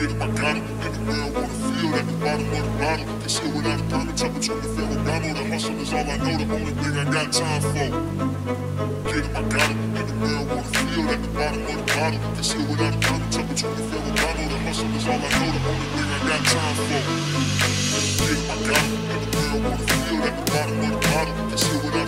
him, I got him. In the world, wanna feel at the bottom of the bottle. Can still without a diamond, top between the Ferragamo. The hustle is all I know, the only thing I got time for. Get him, I got him. In the world, wanna feel at the bottom of the bottle. Can still without a diamond, top between the Ferragamo. The hustle is all I know, the only thing I got time for. Get him, I got him. In the world, wanna feel at the bottom of the bottle. Can still without